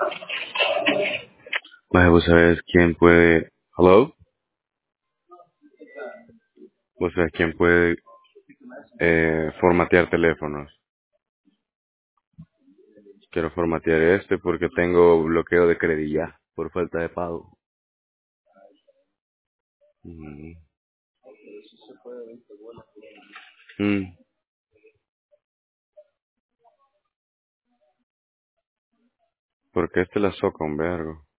Maje, ¿vos sabés quién puede... ¿Hello? ¿Vos sabés quién puede formatear teléfonos? Quiero formatear este porque tengo bloqueo de crédito ya, por falta de pago. Mm. Mm. Porque este la soca un vergo.